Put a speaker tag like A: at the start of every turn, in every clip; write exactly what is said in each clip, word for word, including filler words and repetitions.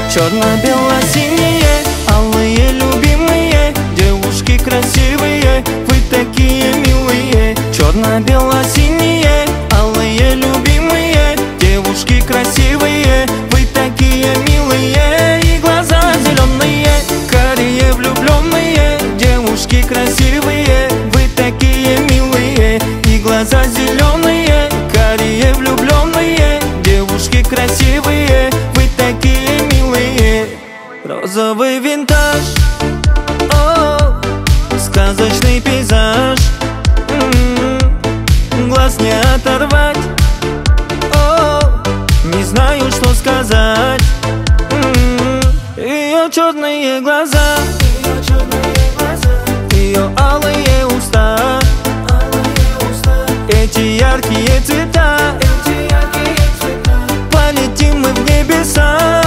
A: Черно-бело-синие, алые любимые, девушки красивые, вы такие милые. Черно-бело-синие, алые любимые, девушки красивые, вы такие милые. И глаза зеленые, карие влюбленные, девушки красивые, вы такие милые. И глаза зеленые, карие влюбленные, девушки красивые, вы такие милые. Розовый винтаж, о, сказочный пейзаж, м-м, глаз не оторвать, о, не знаю, что сказать. М-м, ее черные глаза, ее алые уста, эти яркие цвета, полетим мы в небеса.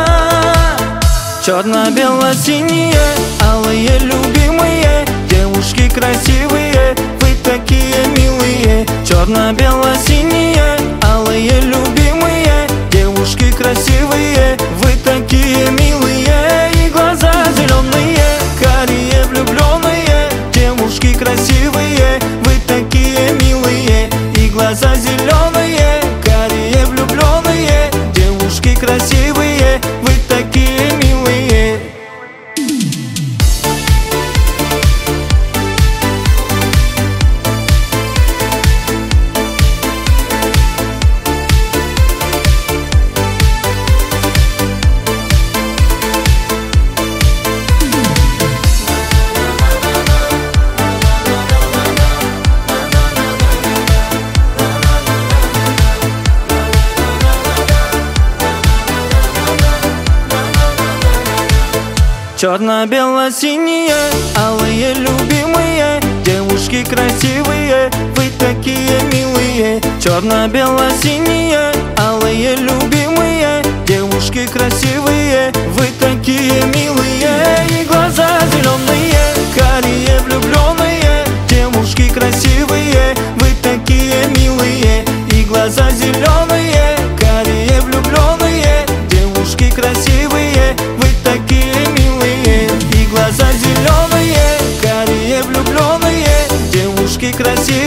A: Черно-бело-синие, алые любимые, девушки красивые, вы такие милые. Черно-бело-синие, алые любимые, девушки красивые, вы такие милые. И глаза зеленые, карие влюбленные, девушки красивые, вы такие милые. И глаза зеленые, карие влюбленные, девушки красивые, вы такие милые. Черно-бело-синие, алые любимые, девушки красивые, вы такие милые. Черно-бело-синие, алые любимые, девушки красивые, вы такие милые. И глаза зеленые, карие влюбленные, девушки красивые, вы такие милые. И глаза зеленые, карие влюбленные, девушки красивые, вы такие милые. И глаза зеленые, карие влюбленные, девушки красивые.